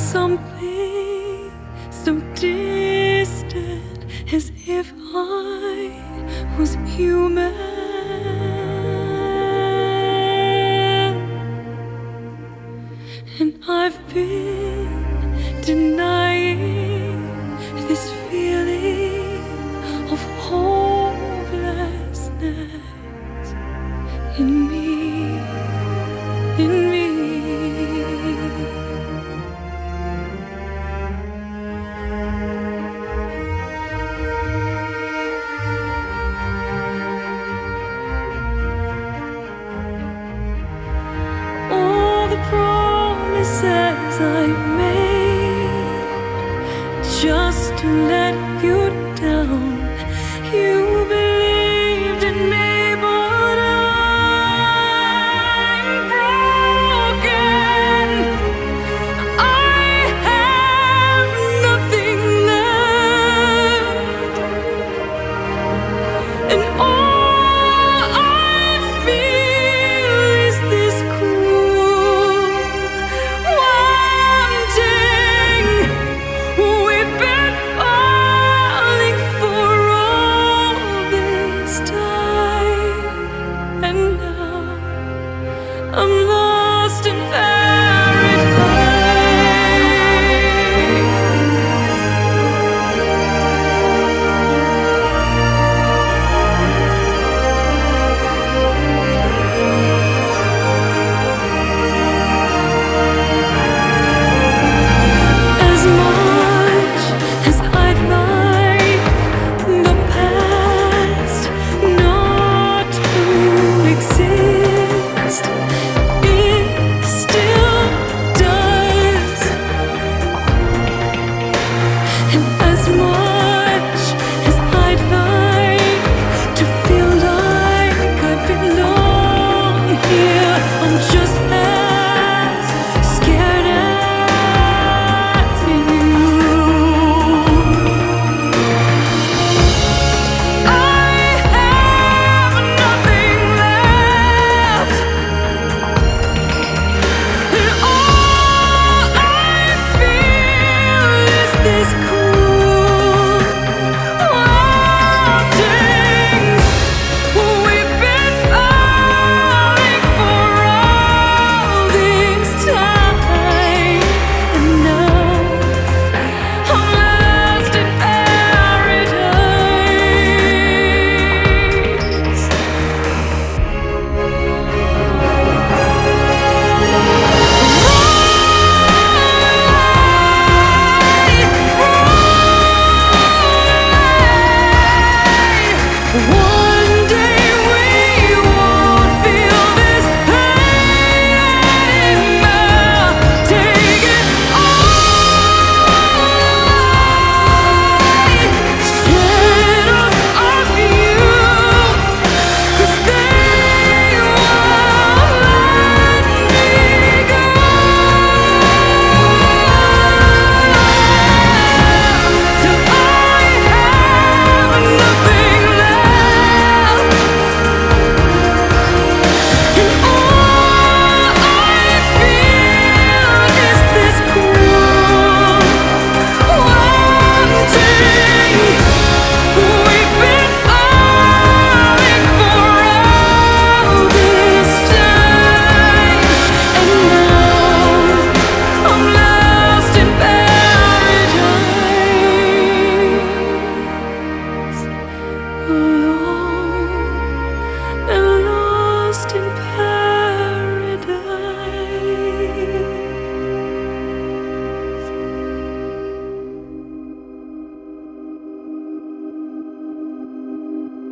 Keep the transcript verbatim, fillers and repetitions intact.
something so distant, as if I was human. And I've been denying this feeling of hopelessness in me, in me. All the promises I made just to let you down, you believed in me, but I'm broken. I have nothing left, and all I feel is this cruel wanting. We've been falling for all this time, and now I'm